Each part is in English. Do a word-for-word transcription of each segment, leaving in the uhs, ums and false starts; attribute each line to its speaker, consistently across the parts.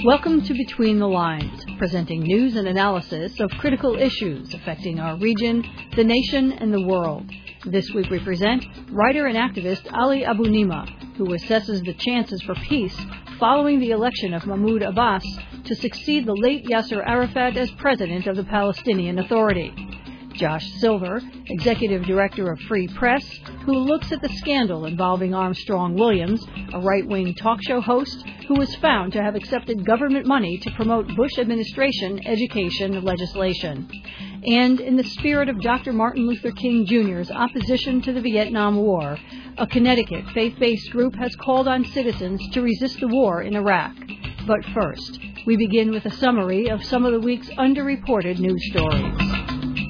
Speaker 1: Welcome to Between the Lines, presenting news and analysis of critical issues affecting our region, the nation, and the world. This week we present writer and activist Ali Abu Nima, who assesses the chances for peace following the election of Mahmoud Abbas to succeed the late Yasser Arafat as president of the Palestinian Authority. Josh Silver, executive director of Free Press, who looks at the scandal involving Armstrong Williams, a right-wing talk show host who was found to have accepted government money to promote Bush administration education legislation. And in the spirit of Doctor Martin Luther King Junior's opposition to the Vietnam War, a Connecticut faith-based group has called on citizens to resist the war in Iraq. But first, we begin with a summary of some of the week's underreported news stories.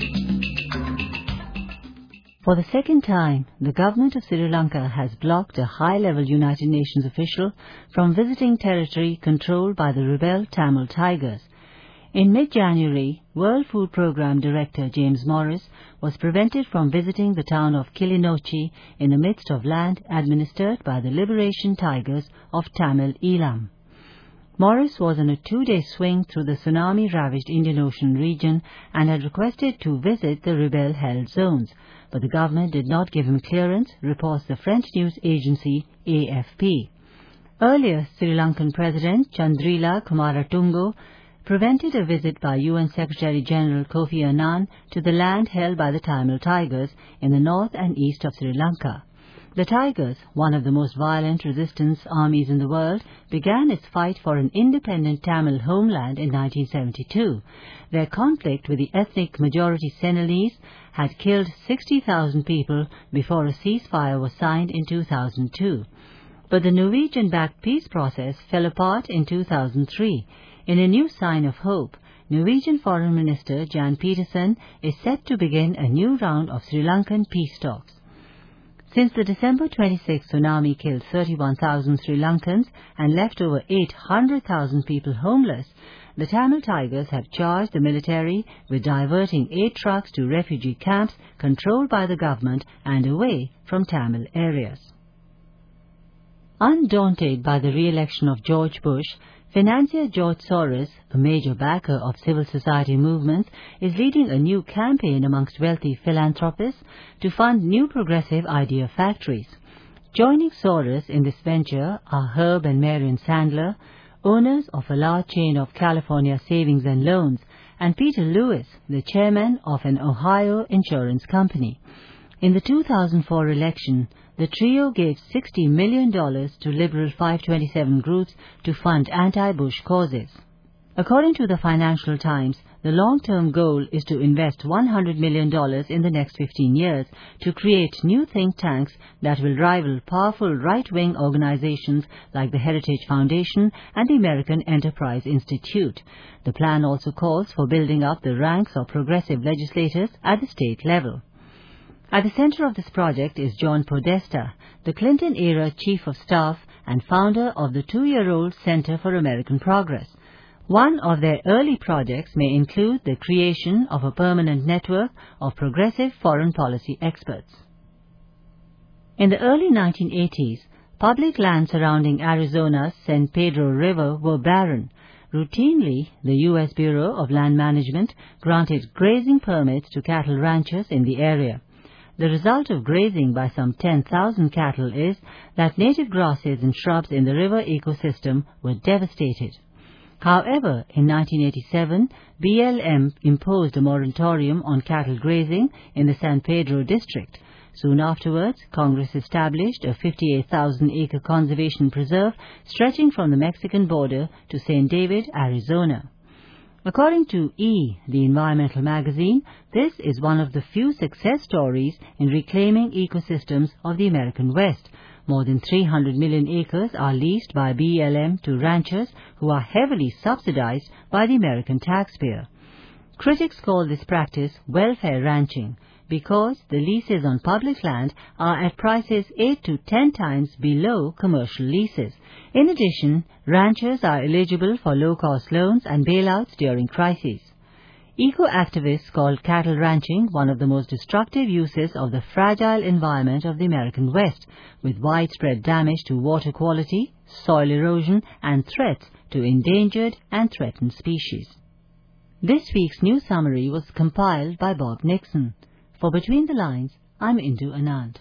Speaker 2: For the second time, the government of Sri Lanka has blocked a high-level United Nations official from visiting territory controlled by the rebel Tamil Tigers. In mid-January, World Food Programme Director James Morris was prevented from visiting the town of Kilinochchi in the midst of land administered by the Liberation Tigers of Tamil Eelam. Morris was on a two-day swing through the tsunami-ravaged Indian Ocean region and had requested to visit the rebel-held zones, but the government did not give him clearance, reports the French news agency A F P. Earlier, Sri Lankan President Chandrila Kumaratungo prevented a visit by U N Secretary-General Kofi Annan to the land held by the Tamil Tigers in the north and east of Sri Lanka. The Tigers, one of the most violent resistance armies in the world, began its fight for an independent Tamil homeland in nineteen seventy-two. Their conflict with the ethnic majority Sinhalese had killed sixty thousand people before a ceasefire was signed in two thousand two. But the Norwegian-backed peace process fell apart in two thousand three. In a new sign of hope, Norwegian Foreign Minister Jan Petersen is set to begin a new round of Sri Lankan peace talks. Since the December twenty-sixth tsunami killed thirty-one thousand Sri Lankans and left over eight hundred thousand people homeless, the Tamil Tigers have charged the military with diverting aid trucks to refugee camps controlled by the government and away from Tamil areas. Undaunted by the re-election of George Bush, financier George Soros, a major backer of civil society movements, is leading a new campaign amongst wealthy philanthropists to fund new progressive idea factories. Joining Soros in this venture are Herb and Marion Sandler, owners of a large chain of California savings and loans, and Peter Lewis, the chairman of an Ohio insurance company. In the two thousand four election, the trio gave sixty million dollars to liberal five twenty-seven groups to fund anti-Bush causes. According to the Financial Times, the long-term goal is to invest one hundred million dollars in the next fifteen years to create new think tanks that will rival powerful right-wing organizations like the Heritage Foundation and the American Enterprise Institute. The plan also calls for building up the ranks of progressive legislators at the state level. At the center of this project is John Podesta, the Clinton-era chief of staff and founder of the two-year-old Center for American Progress. One of their early projects may include the creation of a permanent network of progressive foreign policy experts. In the early nineteen eighties, public lands surrounding Arizona's San Pedro River were barren. Routinely, the U S Bureau of Land Management granted grazing permits to cattle ranchers in the area. The result of grazing by some ten thousand cattle is that native grasses and shrubs in the river ecosystem were devastated. However, in nineteen eighty-seven, B L M imposed a moratorium on cattle grazing in the San Pedro district. Soon afterwards, Congress established a fifty-eight thousand acre conservation preserve stretching from the Mexican border to Saint David, Arizona. According to E, the environmental magazine, this is one of the few success stories in reclaiming ecosystems of the American West. More than three hundred million acres are leased by B L M to ranchers who are heavily subsidized by the American taxpayer. Critics call this practice welfare ranching because the leases on public land are at prices eight to ten times below commercial leases. In addition, ranchers are eligible for low-cost loans and bailouts during crises. Eco-activists call cattle ranching one of the most destructive uses of the fragile environment of the American West, with widespread damage to water quality, soil erosion, and threats to endangered and threatened species. This week's news summary was compiled by Bob Nixon. For Between the Lines, I'm Indu Anand.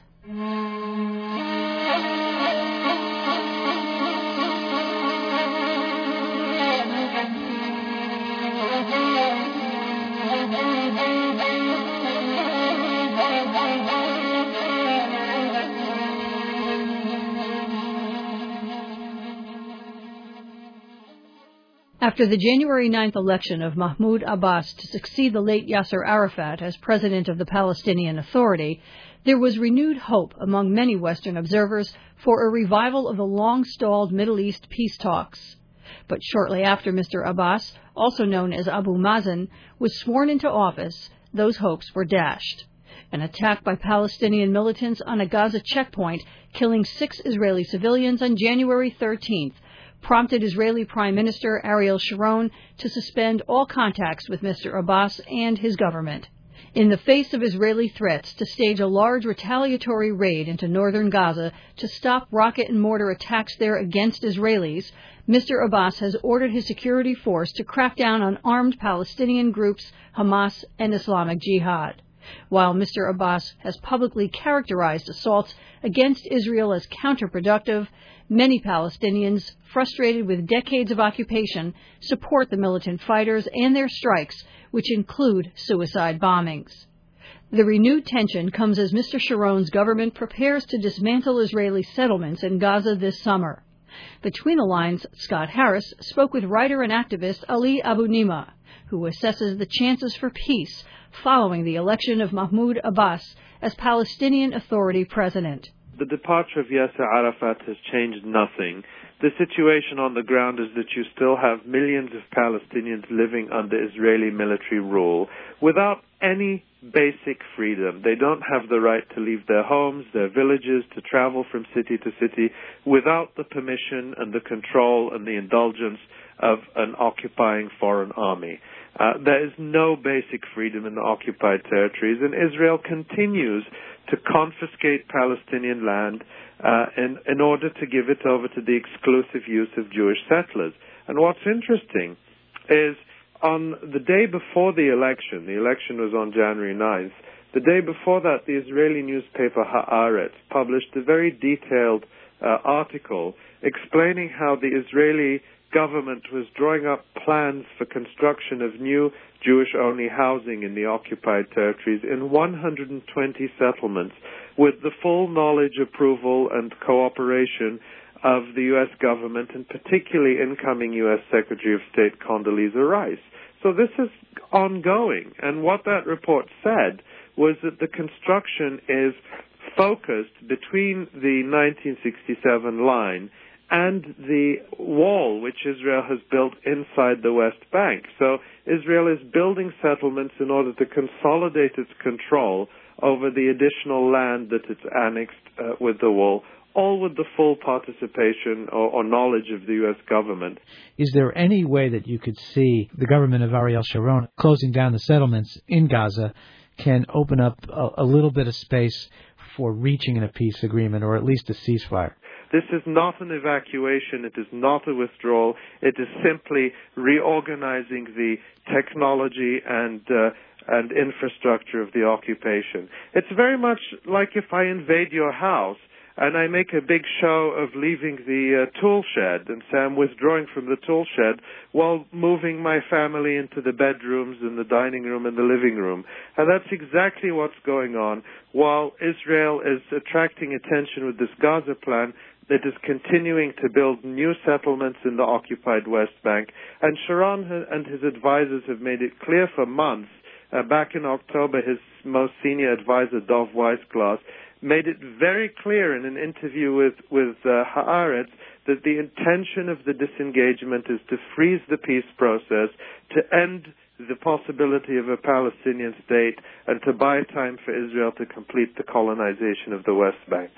Speaker 1: After the January ninth election of Mahmoud Abbas to succeed the late Yasser Arafat as president of the Palestinian Authority, there was renewed hope among many Western observers for a revival of the long-stalled Middle East peace talks. But shortly after Mister Abbas, also known as Abu Mazen, was sworn into office, those hopes were dashed. An attack by Palestinian militants on a Gaza checkpoint, killing six Israeli civilians on January thirteenth, prompted Israeli Prime Minister Ariel Sharon to suspend all contacts with Mister Abbas and his government. In the face of Israeli threats to stage a large retaliatory raid into northern Gaza to stop rocket and mortar attacks there against Israelis, Mister Abbas has ordered his security force to crack down on armed Palestinian groups Hamas and Islamic Jihad. While Mister Abbas has publicly characterized assaults against Israel as counterproductive, many Palestinians, frustrated with decades of occupation, support the militant fighters and their strikes, which include suicide bombings. The renewed tension comes as Mister Sharon's government prepares to dismantle Israeli settlements in Gaza this summer. Between the Lines, Scott Harris spoke with writer and activist Ali Abunimah, who assesses the chances for peace following the election of Mahmoud Abbas as Palestinian Authority president.
Speaker 3: The departure of Yasser Arafat has changed nothing. The situation on the ground is that you still have millions of Palestinians living under Israeli military rule without any basic freedom. They don't have the right to leave their homes, their villages, to travel from city to city without the permission and the control and the indulgence of an occupying foreign army. Uh, there is no basic freedom in the occupied territories, and Israel continues to confiscate Palestinian land uh, in, in order to give it over to the exclusive use of Jewish settlers. And what's interesting is on the day before the election, the election was on January ninth, the day before that, the Israeli newspaper Haaretz published a very detailed uh, article explaining how the Israeli government was drawing up plans for construction of new Jewish-only housing in the occupied territories in one hundred twenty settlements with the full knowledge, approval, and cooperation of the U S government, and particularly incoming U S Secretary of State Condoleezza Rice. So this is ongoing, and what that report said was that the construction is focused between the nineteen sixty-seven line and the wall which Israel has built inside the West Bank. So Israel is building settlements in order to consolidate its control over the additional land that it's annexed uh, with the wall, all with the full participation or, or knowledge of the U S government.
Speaker 4: Is there any way that you could see the government of Ariel Sharon closing down the settlements in Gaza can open up a, a little bit of space for reaching a peace agreement or at least a ceasefire?
Speaker 3: This is not an evacuation. It is not a withdrawal. It is simply reorganizing the technology and uh, and infrastructure of the occupation. It's very much like if I invade your house and I make a big show of leaving the uh, tool shed and say I'm withdrawing from the tool shed while moving my family into the bedrooms and the dining room and the living room. And that's exactly what's going on. While Israel is attracting attention with this Gaza plan, it is continuing to build new settlements in the occupied West Bank. And Sharon and his advisors have made it clear for months. Uh, back in October, his most senior advisor, Dov Weissglass, made it very clear in an interview with, with uh, Haaretz that the intention of the disengagement is to freeze the peace process, to end the possibility of a Palestinian state, and to buy time for Israel to complete the colonization of the West Bank.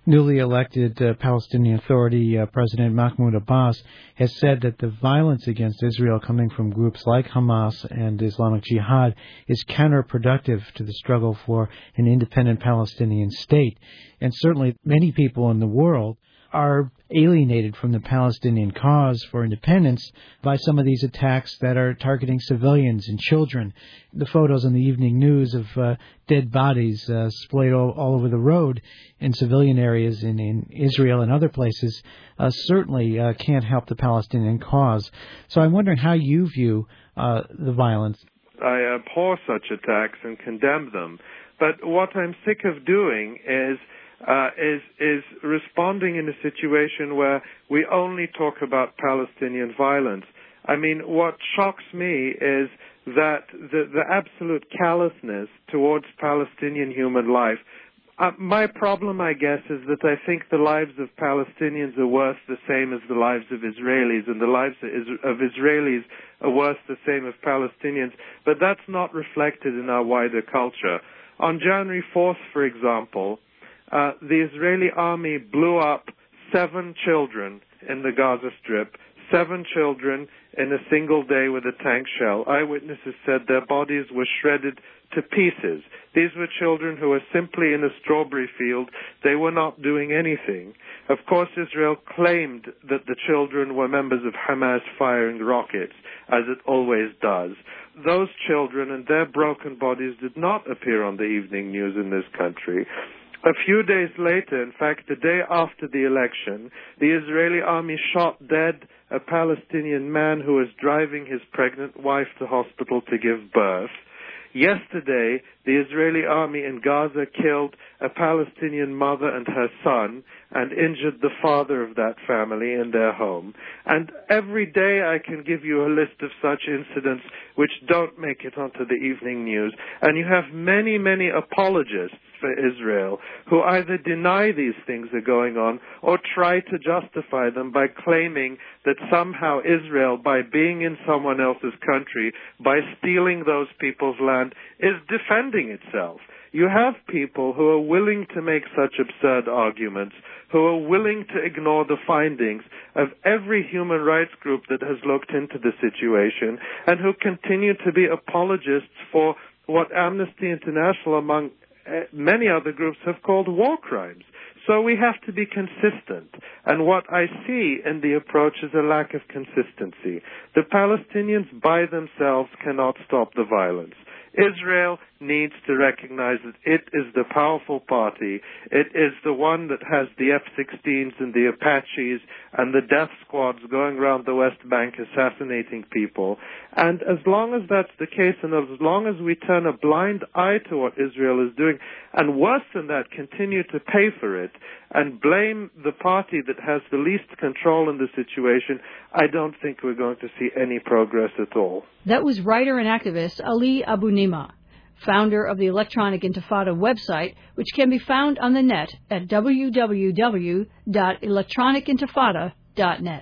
Speaker 4: newly elected uh, Palestinian Authority uh, President Mahmoud Abbas has said that the violence against Israel coming from groups like Hamas and Islamic Jihad is counterproductive to the struggle for an independent Palestinian state. And certainly many people in the world are alienated from the Palestinian cause for independence by some of these attacks that are targeting civilians and children. The photos in the evening news of uh, dead bodies uh, splayed all, all over the road in civilian areas in, in Israel and other places uh, certainly uh, can't help the Palestinian cause. So I'm wondering how you view uh, the violence.
Speaker 3: I abhor such attacks and condemn them. But what I'm sick of doing is Uh, is is responding in a situation where we only talk about Palestinian violence. I mean, what shocks me is that the, the absolute callousness towards Palestinian human life. Uh, my problem, I guess, is that I think the lives of Palestinians are worth the same as the lives of Israelis, and the lives of Israelis are worth the same as Palestinians. But that's not reflected in our wider culture. On January fourth, for example, Uh, the Israeli army blew up seven children in the Gaza Strip, seven children in a single day with a tank shell. Eyewitnesses said their bodies were shredded to pieces. These were children who were simply in a strawberry field. They were not doing anything. Of course, Israel claimed that the children were members of Hamas firing rockets, as it always does. Those children and their broken bodies did not appear on the evening news in this country. A few days later, in fact, the day after the election, the Israeli army shot dead a Palestinian man who was driving his pregnant wife to hospital to give birth. Yesterday, the Israeli army in Gaza killed a Palestinian mother and her son and injured the father of that family in their home. And every day I can give you a list of such incidents which don't make it onto the evening news. And you have many, many apologists for Israel who either deny these things are going on or try to justify them by claiming that somehow Israel, by being in someone else's country, by stealing those people's land, is defending itself. You have people who are willing to make such absurd arguments, who are willing to ignore the findings of every human rights group that has looked into the situation, and who continue to be apologists for what Amnesty International, among many other groups, have called war crimes. So we have to be consistent. And what I see in the approach is a lack of consistency. The Palestinians by themselves cannot stop the violence. Israel needs to recognize that it is the powerful party. It is the one that has the F sixteens and the Apaches and the death squads going around the West Bank assassinating people. And as long as that's the case, and as long as we turn a blind eye to what Israel is doing, and worse than that, continue to pay for it, and blame the party that has the least control in the situation, I don't think we're going to see any progress at all.
Speaker 1: That was writer and activist Ali Abunimah, founder of the Electronic Intifada website, which can be found on the net at w w w dot electronic intifada dot net.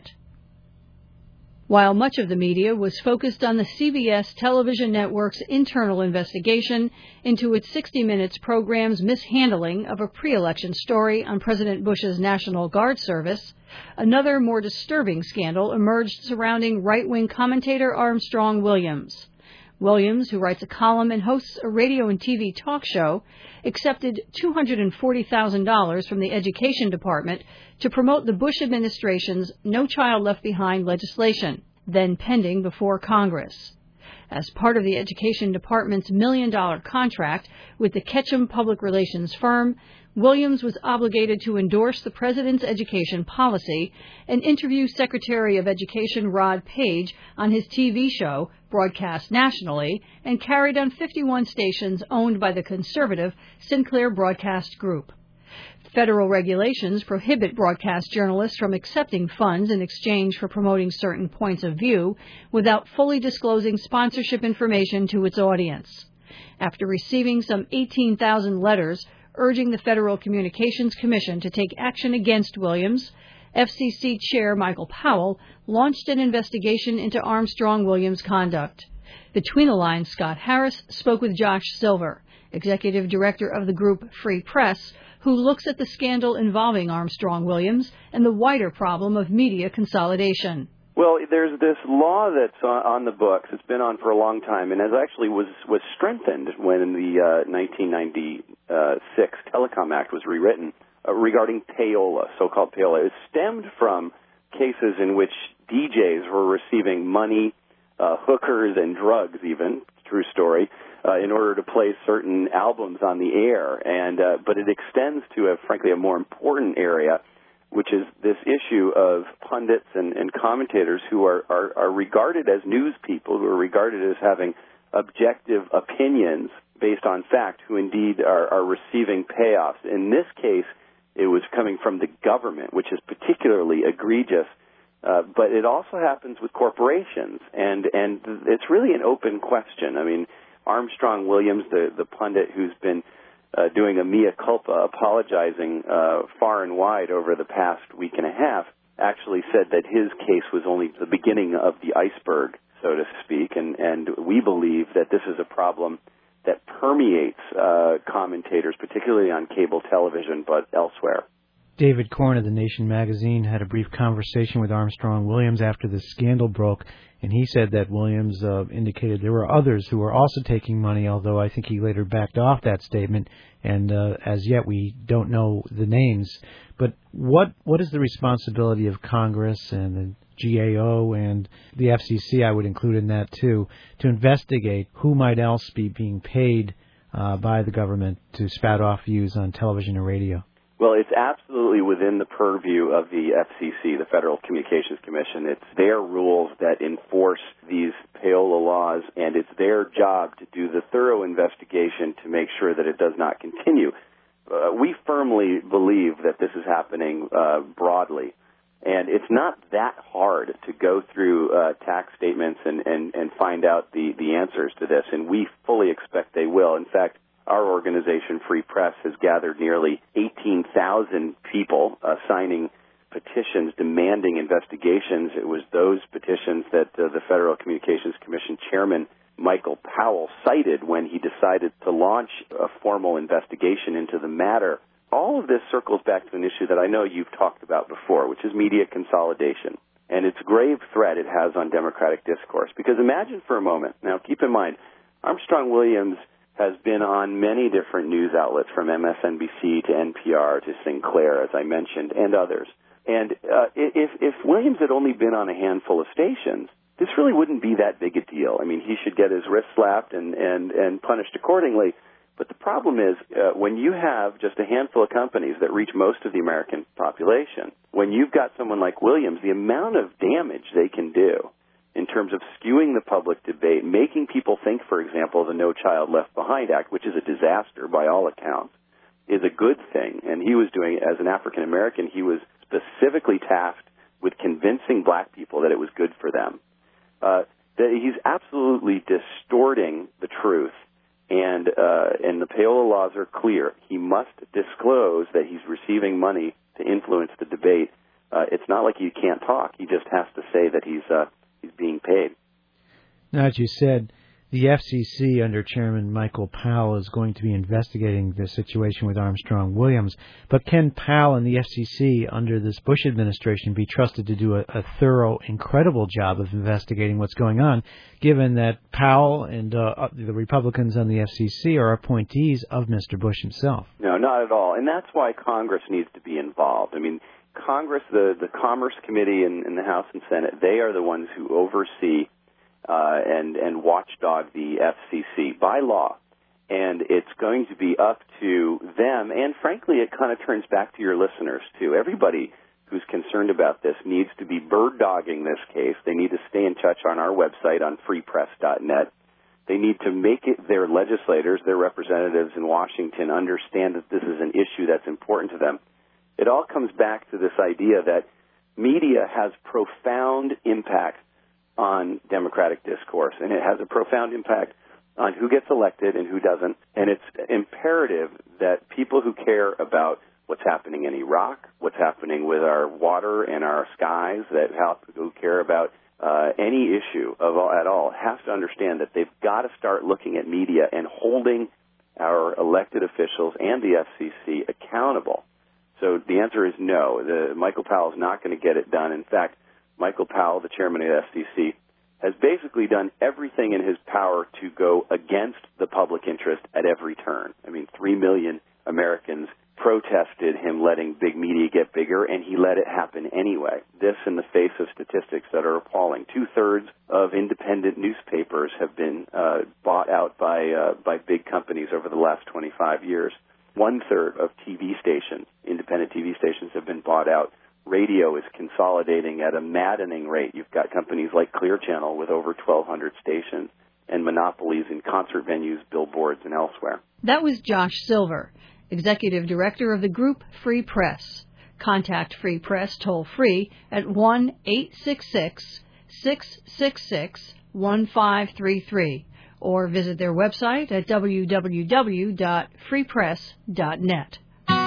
Speaker 1: While much of the media was focused on the C B S television network's internal investigation into its sixty minutes program's mishandling of a pre-election story on President Bush's National Guard service, another more disturbing scandal emerged surrounding right-wing commentator Armstrong Williams. Williams, who writes a column and hosts a radio and T V talk show, accepted two hundred forty thousand dollars from the Education Department to promote the Bush administration's No Child Left Behind legislation, then pending before Congress. As part of the Education Department's million-dollar contract with the Ketchum Public Relations firm, Williams was obligated to endorse the president's education policy and interview Secretary of Education Rod Page on his T V show, broadcast nationally, and carried on fifty-one stations owned by the conservative Sinclair Broadcast Group. Federal regulations prohibit broadcast journalists from accepting funds in exchange for promoting certain points of view without fully disclosing sponsorship information to its audience. After receiving some eighteen thousand letters urging the Federal Communications Commission to take action against Williams, F C C Chair Michael Powell launched an investigation into Armstrong Williams' conduct. Between the lines, Scott Harris spoke with Josh Silver, executive director of the group Free Press, who looks at the scandal involving Armstrong Williams and the wider problem of media consolidation.
Speaker 5: Well, there's this law that's on the books. It's been on for a long time, and it actually was, was strengthened when the uh, nineteen ninety-six Telecom Act was rewritten uh, regarding payola, so-called payola. It stemmed from cases in which D Js were receiving money, uh, hookers, and drugs even, true story, uh, in order to play certain albums on the air. And uh, but it extends to, a, frankly, a more important area, which is this issue of pundits and, and commentators who are, are, are regarded as news people, who are regarded as having objective opinions based on fact, who indeed are, are receiving payoffs. In this case, it was coming from the government, which is particularly egregious. Uh, but it also happens with corporations, and, and it's really an open question. I mean, Armstrong Williams, the, the pundit who's been Uh, doing a mea culpa, apologizing uh, far and wide over the past week and a half, actually said that his case was only the beginning of the iceberg, so to speak, and, and we believe that this is a problem that permeates uh, commentators, particularly on cable television, but elsewhere.
Speaker 4: David Korn of The Nation magazine had a brief conversation with Armstrong Williams after the scandal broke, and he said that Williams uh, indicated there were others who were also taking money, although I think he later backed off that statement, and uh, as yet we don't know the names. But what what is the responsibility of Congress and the G A O and the F C C, I would include in that too, to investigate who might else be being paid uh, by the government to spout off views on television and radio?
Speaker 5: Well, it's absolutely within the purview of the F C C, the Federal Communications Commission. It's their rules that enforce these payola laws, and it's their job to do the thorough investigation to make sure that it does not continue. Uh, we firmly believe that this is happening uh, broadly, and it's not that hard to go through uh, tax statements and, and, and find out the, the answers to this, and we fully expect they will. In fact, our organization, Free Press, has gathered nearly eighteen thousand people uh, signing petitions demanding investigations. It was those petitions that uh, the Federal Communications Commission Chairman Michael Powell cited when he decided to launch a formal investigation into the matter. All of this circles back to an issue that I know you've talked about before, which is media consolidation and its grave threat it has on democratic discourse. Because imagine for a moment, now keep in mind, Armstrong Williams has been on many different news outlets, from M S N B C to N P R to Sinclair, as I mentioned, and others. And uh, if, if Williams had only been on a handful of stations, this really wouldn't be that big a deal. I mean, he should get his wrist slapped and, and, and punished accordingly. But the problem is, uh, when you have just a handful of companies that reach most of the American population, when you've got someone like Williams, the amount of damage they can do in terms of skewing the public debate, making people think, for example, the No Child Left Behind Act, which is a disaster by all accounts, is a good thing. And he was doing, as an African American, he was specifically tasked with convincing black people that it was good for them. Uh, that he's absolutely distorting the truth, and uh, and the payola laws are clear. He must disclose that he's receiving money to influence the debate. Uh, it's not like he can't talk. He just has to say that he's uh, he's being paid.
Speaker 4: Now, as you said, the F C C under Chairman Michael Powell is going to be investigating the situation with Armstrong Williams. But can Powell and the F C C under this Bush administration be trusted to do a, a thorough, incredible job of investigating what's going on, given that Powell and uh, the Republicans on the F C C are appointees of Mister Bush himself?
Speaker 5: No, not at all. And that's why Congress needs to be involved. I mean, Congress, the, the Commerce Committee in, in the House and Senate, they are the ones who oversee Uh, and, and watchdog the F C C by law. And it's going to be up to them. And frankly, it kind of turns back to your listeners, too. Everybody who's concerned about this needs to be bird-dogging this case. They need to stay in touch on our website on free press dot net. They need to make it their legislators, their representatives in Washington, understand that this is an issue that's important to them. It all comes back to this idea that media has profound impact on democratic discourse, and it has a profound impact on who gets elected and who doesn't. And it's imperative that people who care about what's happening in Iraq, what's happening with our water and our skies, that who care about uh, any issue of all, at all, have to understand that they've got to start looking at media and holding our elected officials and the F C C accountable? So the answer is no. The, Michael Powell is not going to get it done. In fact, Michael Powell, the chairman of the F C C, has basically done everything in his power to go against the public interest at every turn. I mean, three million Americans protested him letting big media get bigger, and he let it happen anyway. This in the face of statistics that are appalling. Two-thirds of independent newspapers have been uh, bought out by uh, by big companies over the last twenty-five years. One-third of T V stations, independent T V stations, have been bought out. Radio is consolidating at a maddening rate. You've got companies like Clear Channel with over twelve hundred stations and monopolies in concert venues, billboards, and elsewhere.
Speaker 1: That was Josh Silver, Executive Director of the group Free Press. Contact Free Press toll-free at one eight six six, six six six, one five three three or visit their website at w w w dot free press dot net.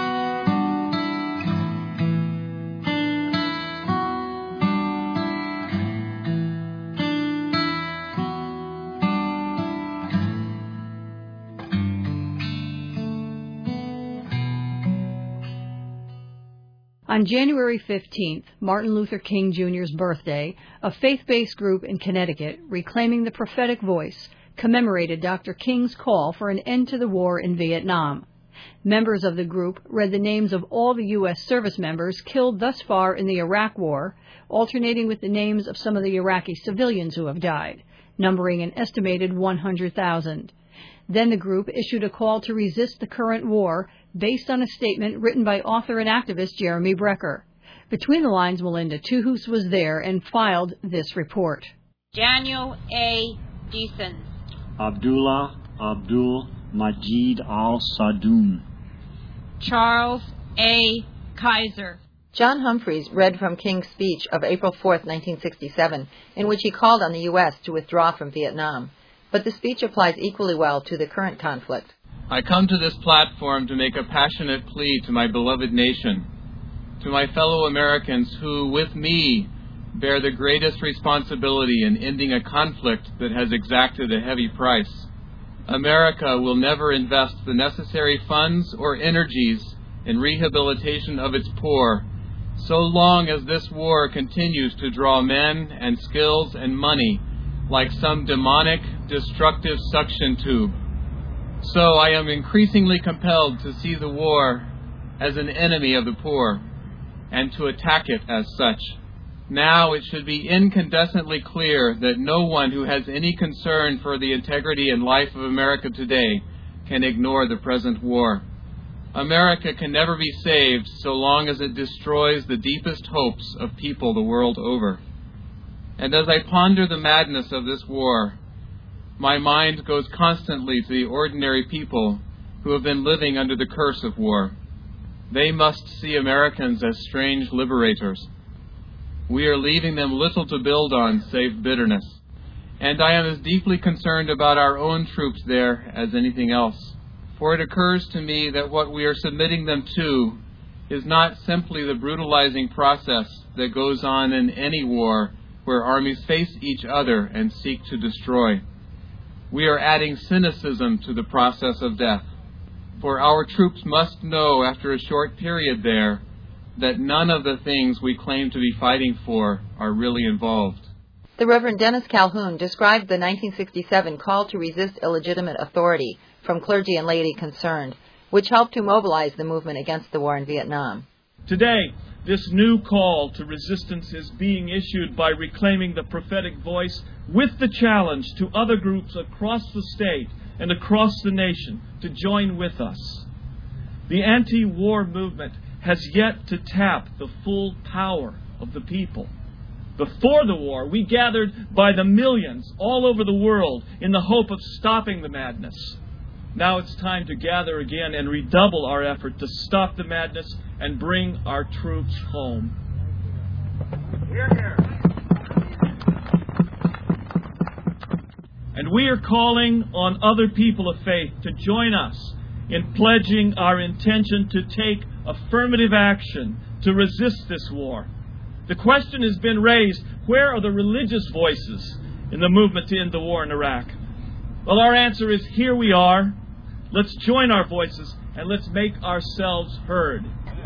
Speaker 1: On January fifteenth, Martin Luther King Junior's birthday, a faith-based group in Connecticut, Reclaiming the Prophetic Voice, commemorated Doctor King's call for an end to the war in Vietnam. Members of the group read the names of all the U S service members killed thus far in the Iraq War, alternating with the names of some of the Iraqi civilians who have died, numbering an estimated one hundred thousand. Then the group issued a call to resist the current war based on a statement written by author and activist Jeremy Brecker. Between the lines, Melinda Tuhus was there and filed this report.
Speaker 6: Daniel A. Deason.
Speaker 7: Abdullah Abdul Majid Al-Sadoun.
Speaker 6: Charles A. Kaiser.
Speaker 8: John Humphreys read from King's speech of April fourth, nineteen sixty-seven, in which he called on the U S to withdraw from Vietnam. But the speech applies equally well to the current conflict.
Speaker 9: I come to this platform to make a passionate plea to my beloved nation, to my fellow Americans who, with me, bear the greatest responsibility in ending a conflict that has exacted a heavy price. America will never invest the necessary funds or energies in rehabilitation of its poor, so long as this war continues to draw men and skills and money like some demonic, destructive suction tube. So I am increasingly compelled to see the war as an enemy of the poor and to attack it as such. Now it should be incandescently clear that no one who has any concern for the integrity and life of America today can ignore the present war. America can never be saved so long as it destroys the deepest hopes of people the world over. And as I ponder the madness of this war, my mind goes constantly to the ordinary people who have been living under the curse of war. They must see Americans as strange liberators. We are leaving them little to build on save bitterness. And I am as deeply concerned about our own troops there as anything else. For it occurs to me that what we are submitting them to is not simply the brutalizing process that goes on in any war where armies face each other and seek to destroy. We are adding cynicism to the process of death. For our troops must know after a short period there that none of the things we claim to be fighting for are really involved.
Speaker 8: The Reverend Dennis Calhoun described the nineteen sixty-seven call to resist illegitimate authority from clergy and laity concerned, which helped to mobilize the movement against the war in Vietnam.
Speaker 10: Today, this new call to resistance is being issued by Reclaiming the Prophetic Voice with the challenge to other groups across the state and across the nation to join with us. The anti-war movement has yet to tap the full power of the people. Before the war, we gathered by the millions all over the world in the hope of stopping the madness. Now it's time to gather again and redouble our effort to stop the madness and bring our troops home. Hear, hear. And we are calling on other people of faith to join us in pledging our intention to take affirmative action to resist this war. The question has been raised, where are the religious voices in the movement to end the war in Iraq? Well, our answer is, here we are. Let's join our voices and let's make ourselves heard.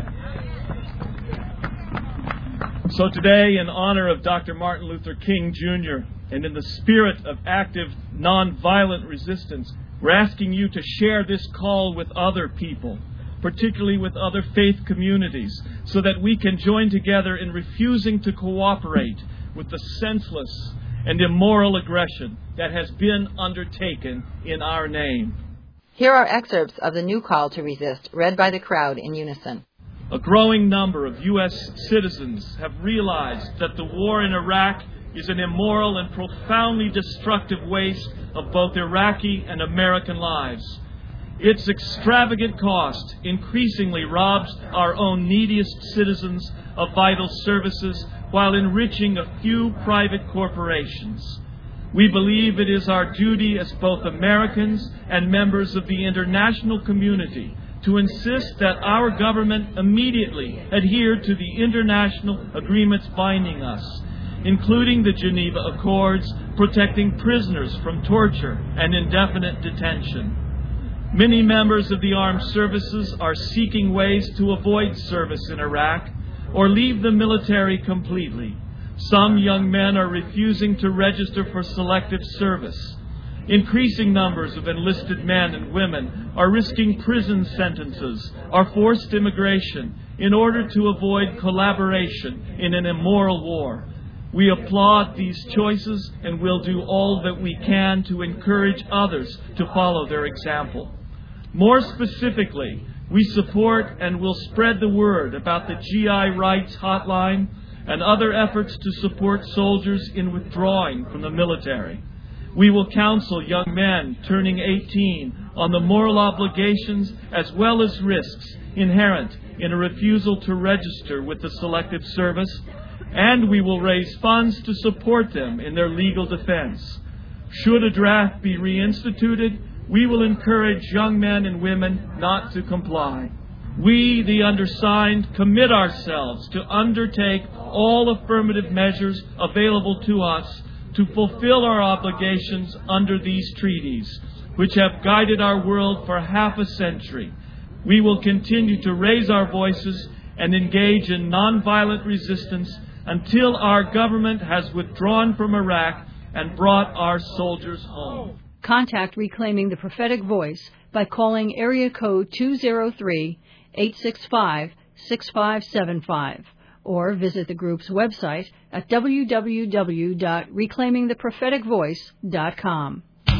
Speaker 10: So today, in honor of Doctor Martin Luther King, Junior, and in the spirit of active, nonviolent resistance, we're asking you to share this call with other people, particularly with other faith communities, so that we can join together in refusing to cooperate with the senseless and immoral aggression that has been undertaken in our name.
Speaker 8: Here are excerpts of the new call to resist, read by the crowd in unison.
Speaker 10: A growing number of U S citizens have realized that the war in Iraq is an immoral and profoundly destructive waste of both Iraqi and American lives. Its extravagant cost increasingly robs our own neediest citizens of vital services while enriching a few private corporations. We believe it is our duty as both Americans and members of the international community to insist that our government immediately adhere to the international agreements binding us, including the Geneva Accords protecting prisoners from torture and indefinite detention. Many members of the armed services are seeking ways to avoid service in Iraq or leave the military completely. Some young men are refusing to register for selective service. Increasing numbers of enlisted men and women are risking prison sentences or forced immigration in order to avoid collaboration in an immoral war. We applaud these choices and will do all that we can to encourage others to follow their example. More specifically, we support and will spread the word about the G I Rights Hotline and other efforts to support soldiers in withdrawing from the military. We will counsel young men turning eighteen on the moral obligations as well as risks inherent in a refusal to register with the Selective Service, and we will raise funds to support them in their legal defense. Should a draft be reinstituted, we will encourage young men and women not to comply. We, the undersigned, commit ourselves to undertake all affirmative measures available to us to fulfill our obligations under these treaties, which have guided our world for half a century. We will continue to raise our voices and engage in nonviolent resistance until our government has withdrawn from Iraq and brought our soldiers home.
Speaker 1: Contact Reclaiming the Prophetic Voice by calling area code two zero three, eight six five, six five seven five or visit the group's website at w w w dot reclaiming the prophetic voice dot com.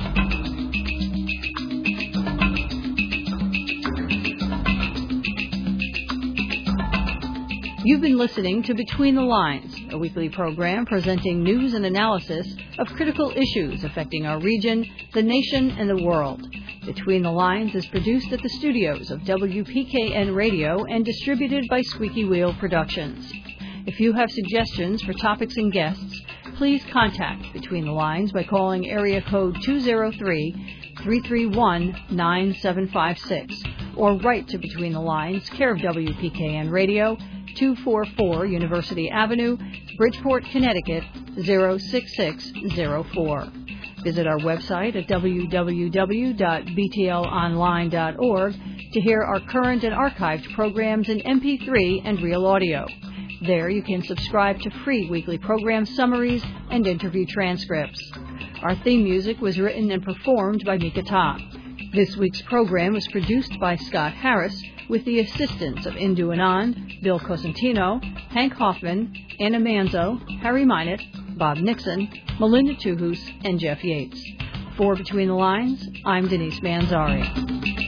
Speaker 1: You've been listening to Between the Lines, a weekly program presenting news and analysis of critical issues affecting our region, the nation, and the world. Between the Lines is produced at the studios of W P K N Radio and distributed by Squeaky Wheel Productions. If you have suggestions for topics and guests, please contact Between the Lines by calling area code two zero three, three three one, nine seven five six or write to Between the Lines, care of W P K N Radio, two forty-four University Avenue, Bridgeport, Connecticut, zero six six zero four. Visit our website at w w w dot b t l online dot org to hear our current and archived programs in M P three and real audio. There you can subscribe to free weekly program summaries and interview transcripts. Our theme music was written and performed by Mika Ta. This week's program was produced by Scott Harris with the assistance of Indu Anand, Bill Cosentino, Hank Hoffman, Anna Manzo, Harry Minot, Bob Nixon, Melinda Tuhus, and Jeff Yates. For Between the Lines, I'm Denise Manzari.